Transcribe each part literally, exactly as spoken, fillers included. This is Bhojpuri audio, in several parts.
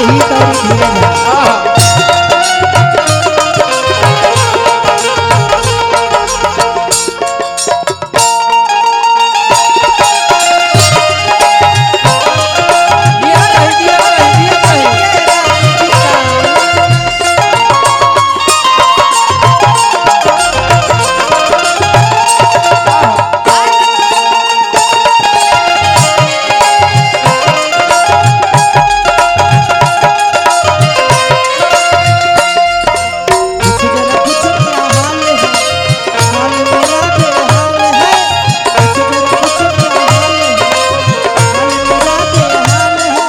ही तोरी धीरे दिया रही दिया रही दिया रही कुछ जरा कुछ क्या हाल है हाल मेरा बेहाल है कुछ जरा कुछ क्या हाल है हाल मेरा बेहाल है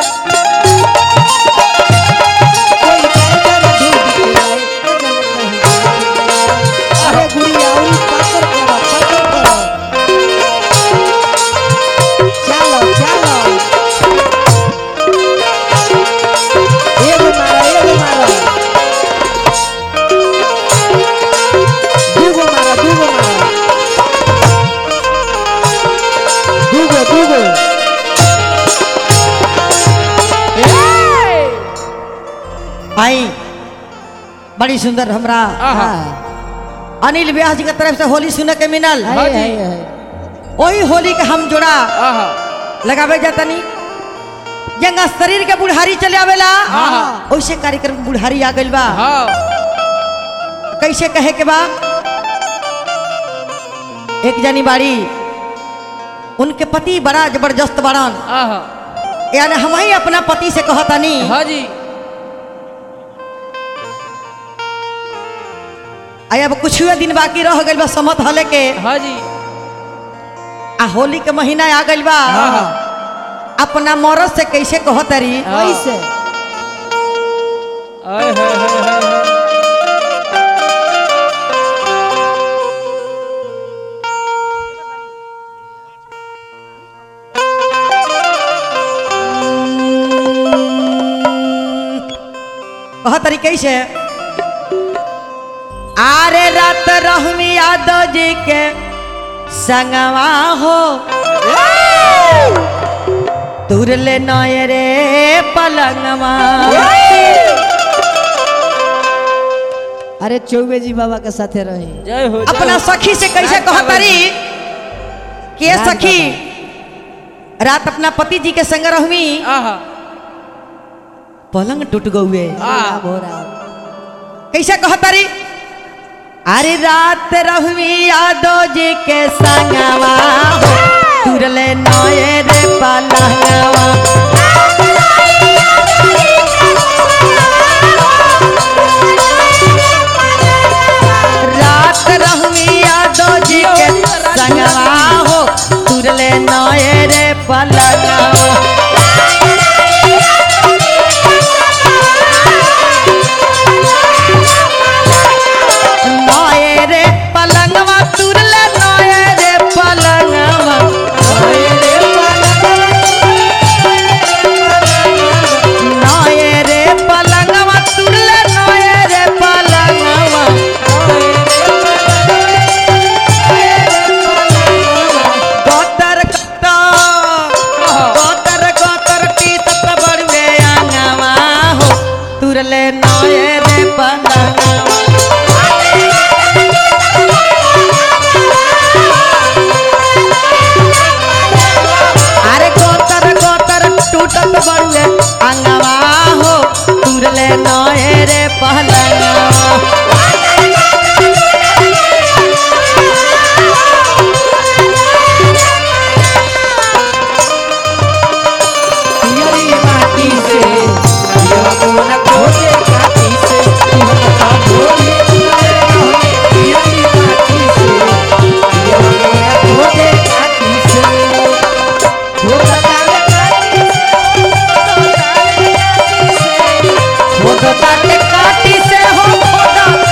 कोई टाइगर ढूंढ के आए अजल कहीं अरे गुड़िया उरी पकड़ करो पकड़ करो चलो चलो एगो मारो एगो मारो दूगो मारो दूगो मारो दूगो दूगो भाई बड़ी सुंदर हमरा आहा। अनिल व्यास जी की तरफ से होली सुने के मिलल हाँ जी। वही होली के हम जोड़ा आहा लगावे जातनी जंगा शरीर के बुढ़ारी चले आवेला आहा। वैसे कार्यक्रम में बुढ़ारी आ गइल बा हाँ कैसे कहे के बा एक जनी बाड़ी उनके पति बड़ा जबरदस्त बड़न आहा यानी हम ही अपना पति से कहतानी हाँ जी आई अब कुछ दिन बाकी रह गइल बा समत हले के हाँ जी आ होली के महीना आ गइल बा आहा। अपना मरद से कैसे कहतरी हाँ। कैसे आय हाय हाय हाय हाय। कहतरी कैसे आरे रात रहमी यादव जी के संगवा हो तुरले नय रे पलंगवा अरे चौबे जी बाबा के साथे रही जय हो जय अपना हो। सखी से कैसे रात कहतरी के रात सखी रात अपना पति जी के संग रहमी आहा पलंग टूट गए आ। कैसे कहतरी अरे रात रहमी यादव जी के संगवा हो तुरले नय रे पलंगवा रात रहमी यादव जी के संगवा हो तुरले नय रे पलंगवा नय रे पलंगवा तुरले नय रे पलंगवा नय रे नय रे पलंगवा तुरले नय रे पलंगवा गोतर गोतर गोतर टीतत बड़वे अंगवा हो तुरले नय रे पलंगवा अरे गोतर गोतर टूटत बड़ुए अंगवा हो तुरले नय रे पलंगवा पियरी माटी से पियरा कोन खोजे काटी से पियरा खोजे पियरी माटी से पियरा कोन खोजे काटी से खोदा काले काटी से खोदा काले काटी से खोदा के काटी से हो खोदा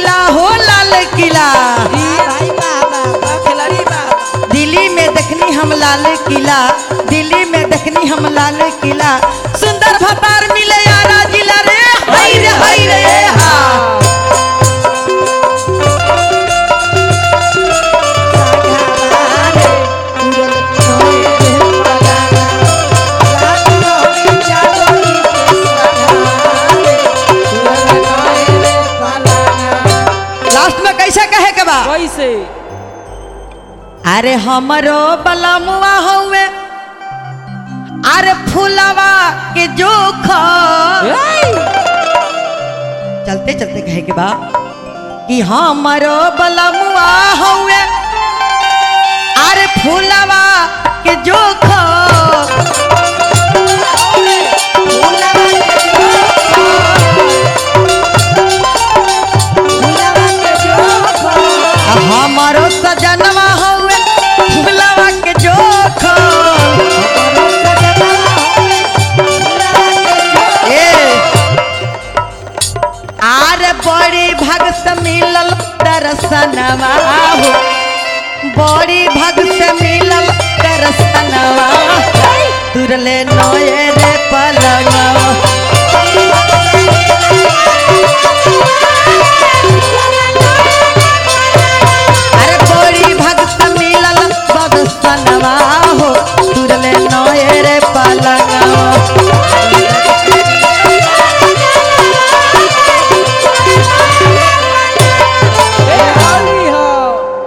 किला हो लाल किला भाई बाबा खिलाड़ी बाबा दिल्ली में देखनी हम लाल किला दिल्ली में देखनी हम लाल किला सुंदर भतार मिले यारा जिला रे हाय रे हाय रे हा लास्ट में कैसे कहे के बा कैसे अरे हमरो बलमुआ हउए अरे फुलवा के जोखा चलते चलते कहे के बा कि हमरो बलमुआ हउए अरे फुलवा के जोखा हमारो सजनवा हउए फुलवा के जोखा ए आरे बड़ी भाग से मिलल दर्शनवा हो बड़ी भाग से मिलल दर्शनवा तुरले नोए रे पलंगवा